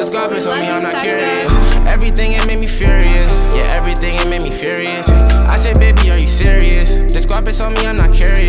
The squad bitch on me, I'm not curious. Everything it made me furious. Yeah, everything it made me furious. I said, baby, are you serious? The squad bitch on me, I'm not curious.